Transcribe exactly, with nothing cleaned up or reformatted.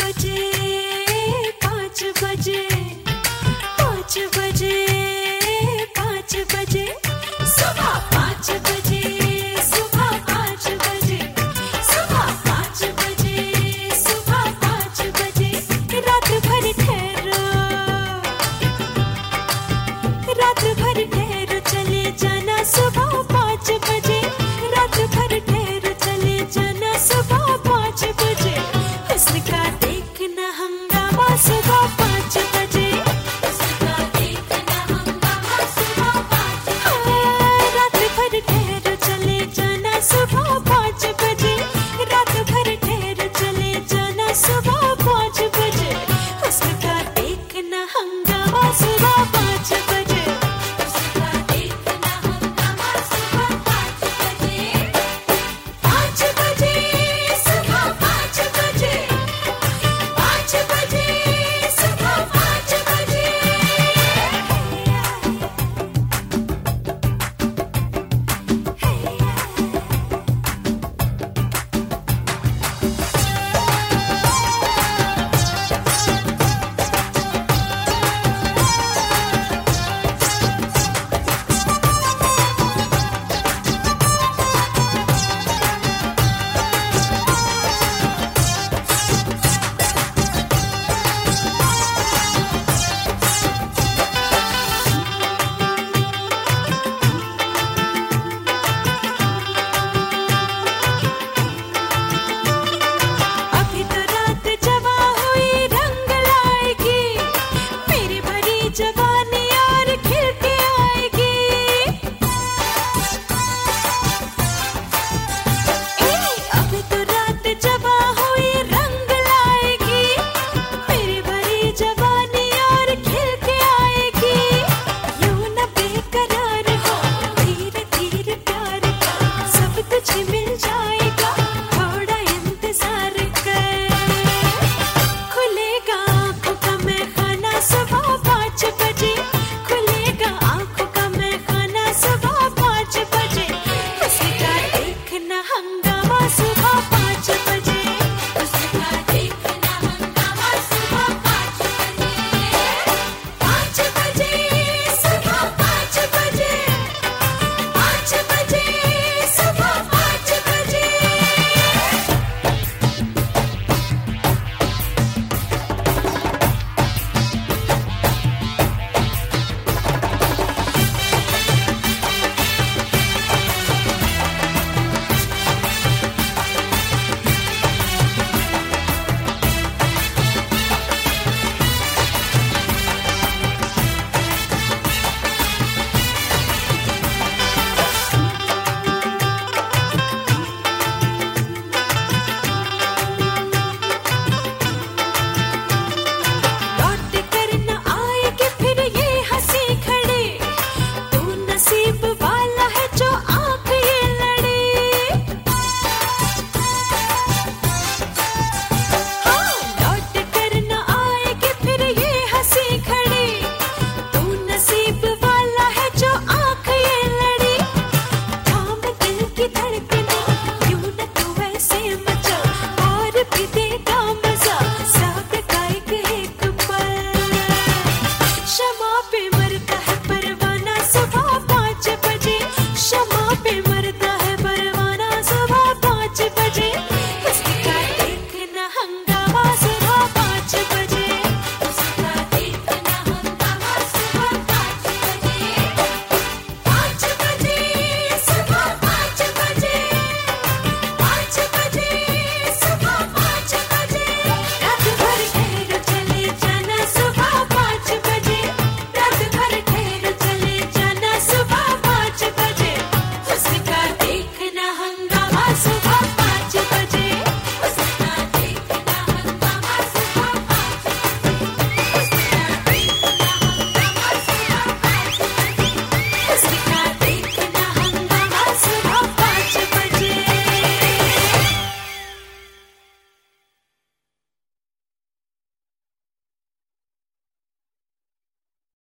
बजे पाँच बजे पाँच बजे पाँच बजे सुबह पाँच बजे सुबह पाँच बजे सुबह पाँच बजे सुबह पाँच बजे रात भर ठहरो रात भर ठहरो चले जाना सुबह पाँच बजे रात भर ठहरो चले जाना सुबह पाँच बजे हुस्न का देखना हंगामा सुबह पाँच बजे हुस्न का देखना हंगामा सुबह पाँच बजे रात भर ठहरो चले जाना सुबह पाँच बजे रात भर ठहरो चले जाना सुबह पाँच बजे हुस्न का देखना हंगामा सुबह पाँच बजे हुस्न का देखना हंगामा सुबह पाँच बजे पाँच बजे सुबह पाँच बजे पाँच बजे सुबह पाँच बजे अभी तो रात जवा हुई रंग लाएगी मेरी भरी जवानी और खिल के आएगी ए, अभी तो रात जवा हुई रंग लाएगी मेरी भरी जवानी और खिल के आएगी यूं न बेकरार हो धीरे धीरे प्यार का सब तुझे मिल जाएगा थोड़ा इंतजार कर खुलेगा आंखों का मैखाना सुबह पाँच बजे खुलेगा आंखों का मैखाना सुबह पाँच बजे हुस्न का देखना हंगामा सुबह